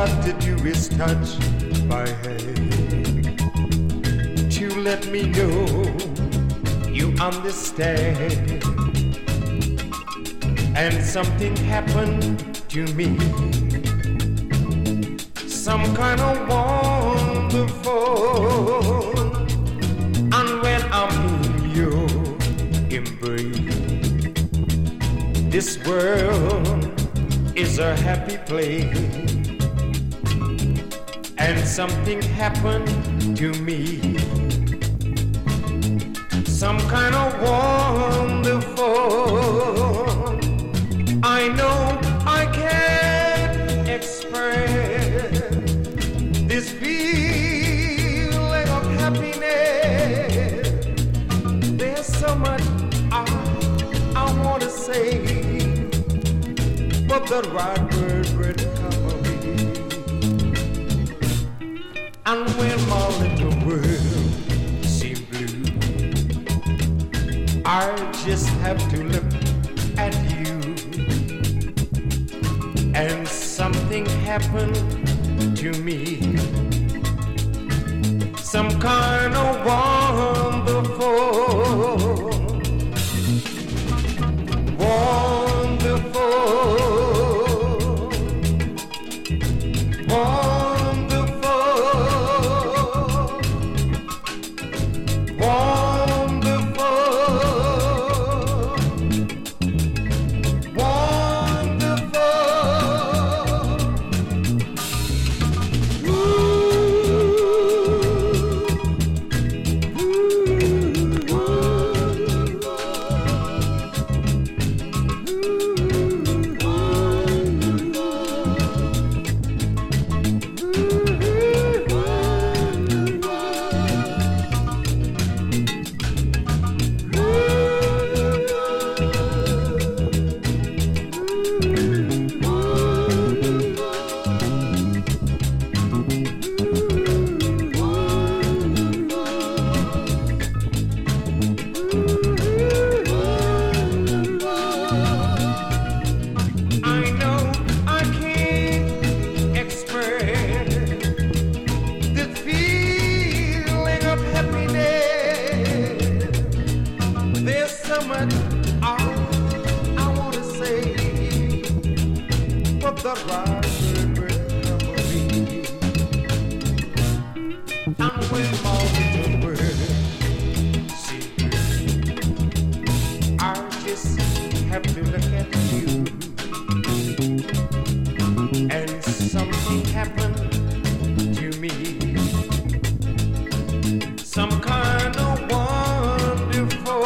got to do is touch my hand to let me know you understand. And something happened to me, some kind of wonderful. And when I'm in your embrace, this world is a happy place. And something happened to me, some kind of wonderful. I know I can't express this feeling of happiness. There's so much I want to say, but the right word will come of me. And when my little world seems blue, I just have to look at you. And something happened to me, some kind of wonderful, wonderful, wonderful, wonderful. The right word will come of me. And when my little world seems blue, I just have to look at you. And something happened to me, some kind of wonderful.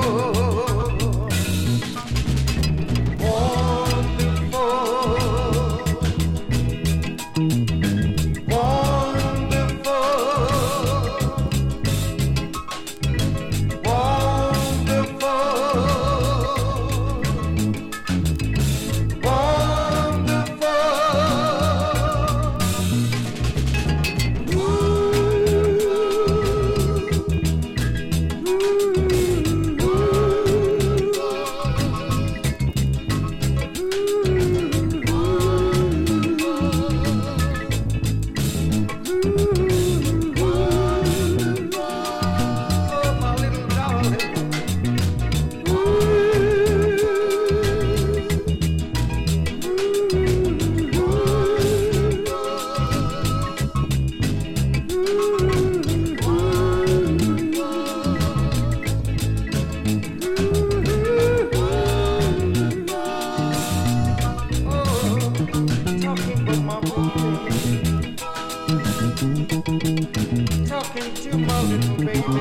Talking to my little baby.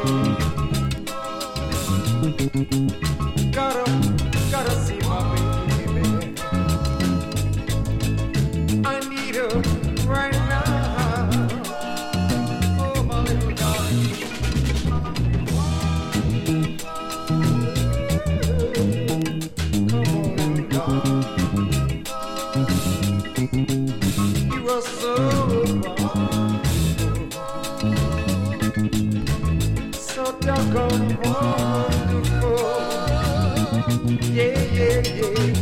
Gotta see my baby. I need her right now. Oh, my little darling. Come on, little darling. You are so doggone wonderful. Yeah, yeah, yeah.